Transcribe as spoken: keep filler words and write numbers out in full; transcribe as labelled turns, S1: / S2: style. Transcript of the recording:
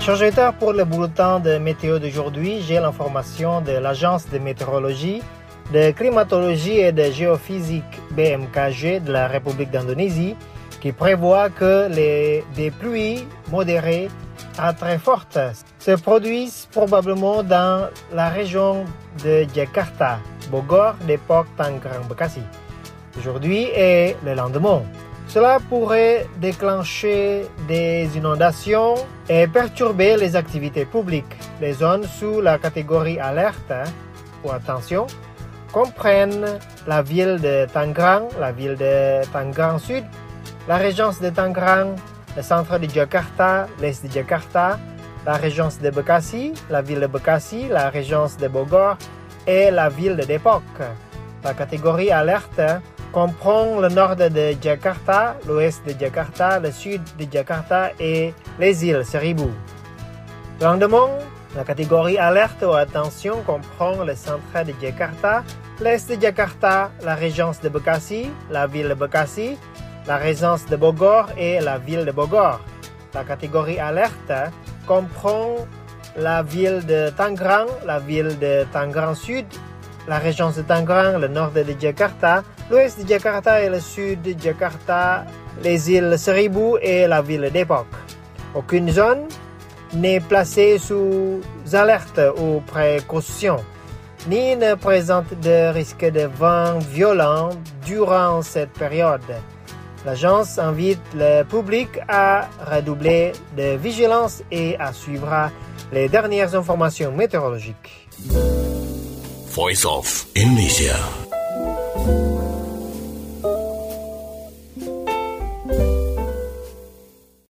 S1: Chargé-teur pour le bulletin de météo d'aujourd'hui, j'ai l'information de l'Agence de météorologie, de climatologie et de géophysique B M K G de la République d'Indonésie qui prévoit que les, des pluies modérées à très fortes se produisent probablement dans la région de Jakarta, Bogor, Depok, Tangerang, Bekasi, aujourd'hui et le lendemain. Cela pourrait déclencher des inondations et perturber les activités publiques. Les zones sous la catégorie alerte, ou attention, comprennent la ville de Tangerang, la ville de Tangerang Sud, la régence de Tangerang, le centre de Jakarta, l'est de Jakarta, la régence de Bekasi, la ville de Bekasi, la régence de Bogor et la ville de Depok. La catégorie alerte comprend le nord de Jakarta, l'ouest de Jakarta, le sud de Jakarta et les îles Seribu. Le lendemain, la catégorie alerte ou attention comprend le centre de Jakarta, l'est de Jakarta, la régence de Bekasi, la ville de Bekasi, la résidence de Bogor et la ville de Bogor. La catégorie alerte comprend la ville de Tangerang, la ville de Tangerang Sud, la région de Tangerang, le nord de Jakarta, l'ouest de Jakarta et le sud de Jakarta, les îles Seribu et la ville d'Depok. Aucune zone n'est placée sous alerte ou précaution, ni ne présente de risque de vent violent durant cette période. L'agence invite le public à redoubler de vigilance et à suivre les dernières informations météorologiques.
S2: Voice of Indonesia.